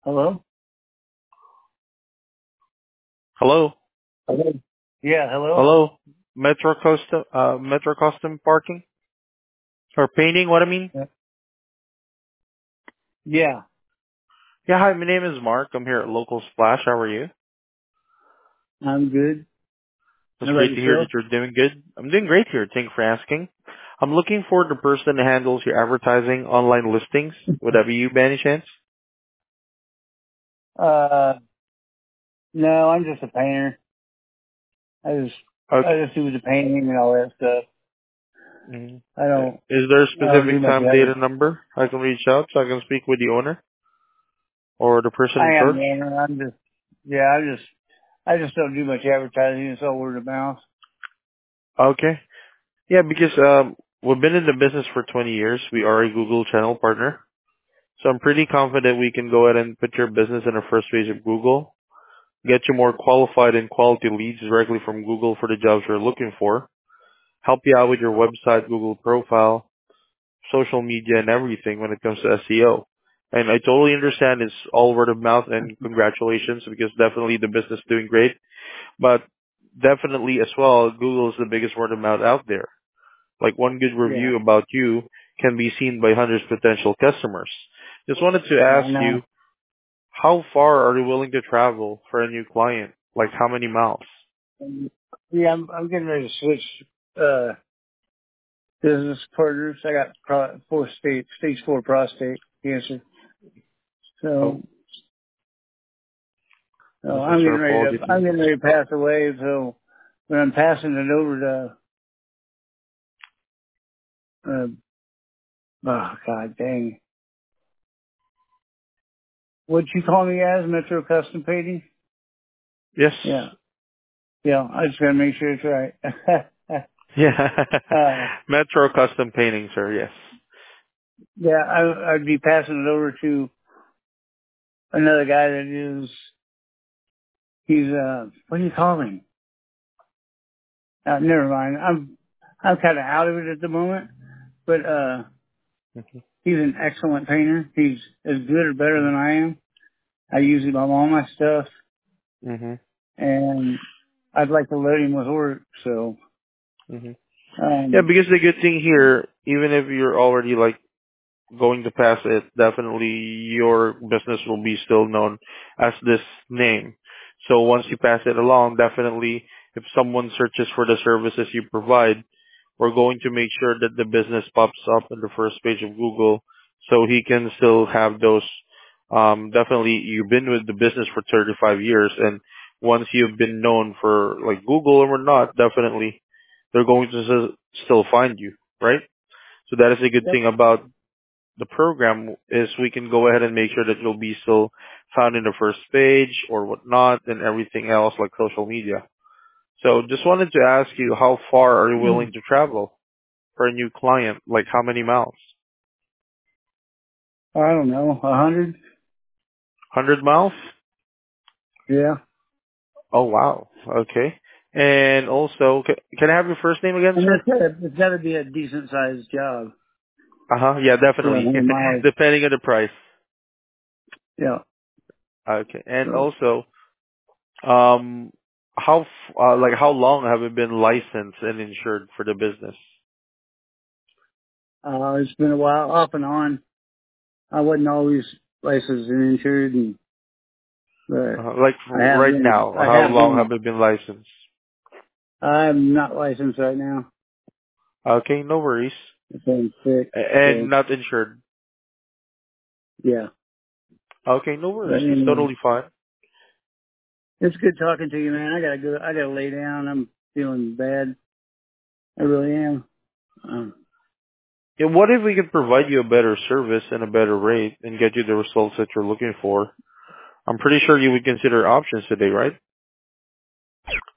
Hello? Hello? Hello? Yeah, hello? Hello? Metro Custom Parking? Or painting, what I mean? Yeah. Yeah, Yeah, hi, my name is Mark. I'm here at Local Splash. How are you? I'm good. It's How about great to hear yourself? that you're doing good. I'm doing great here. Thanks for asking. I'm looking for the person that handles your advertising online listings. Would that be you by any chance? Uh, no, I'm just a painter. I just, Okay. I just do the painting and all that stuff. Mhm. I don't, Is there a I don't do specific much time, of date, it. and number I can reach out so I can speak with the owner or the person in I am, charge? man. I'm just, yeah, I just don't do much advertising. It's all word of mouth. Okay. Yeah, because we've been in the business for 20 years. We are a Google channel partner. So I'm pretty confident we can go ahead and put your business in the first page of Google, get you more qualified and quality leads directly from Google for the jobs you're looking for, help you out with your website, Google profile, social media, and everything when it comes to SEO. And I totally understand it's all word of mouth, and congratulations, because definitely the business is doing great. But definitely as well, Google is the biggest word of mouth out there. Like one good Yeah, review about you can be seen by hundreds of potential customers. Just wanted to yeah, ask I know. you, how far are you willing to travel for a new client? Like how many miles? Yeah, I'm getting ready to switch, uh, business partners. I got stage 4 prostate cancer. Oh, So, I'm So so sorry for all I'm details. getting ready to pass away. So when I'm passing it over to, oh God dang, what you call me as Metro Custom Painting? Yes. Yeah, yeah. I just gotta make sure it's right. Yeah. uh, Metro Custom Painting, sir. Yes. yeah, I'd be passing it over to another guy that is. He's what do you call him? Never mind. I'm kind of out of it at the moment, but he's an excellent painter. He's as good or better than I am. I use him on all my stuff. Mm-hmm. And I'd like to let him with work. So, Mm-hmm. Yeah, um, because the good thing here, even if you're already like going to pass it, definitely your business will be still known as this name. So once you pass it along, definitely if someone searches for the services you provide, we're going to make sure that the business pops up in the first page of Google so he can still have those. Definitely, you've been with the business for 35 years, and once you've been known for like Google or not, definitely they're going to still find you, right? So that is a good yep. thing about the program is we can go ahead and make sure that you'll be still found in the first page or whatnot and everything else like social media. So just wanted to ask you, how far are you willing to travel for a new client? Like how many miles? I don't know, 100. 100 miles? Yeah. Oh, wow. Okay. And also, can I have your first name again, And sir? it's gotta be a decent sized job Uh-huh. Yeah, for definitely. 100 miles. Depending on the price. Yeah. Okay. And So, also, like how long have you been licensed and insured for the business? it's been a while off and on. I wasn't always licensed and insured but Like right now, I how have long have been. you been licensed? I'm not licensed right now. Okay, no worries. I'm sick. And So, not insured. yeah. Okay, no But worries. It's anyway, totally fine. it's good talking to you, man. I gotta lay down. I'm feeling bad. I really am. Yeah, what if we could provide you a better service and a better rate and get you the results that you're looking for? I'm pretty sure you would consider options today, right?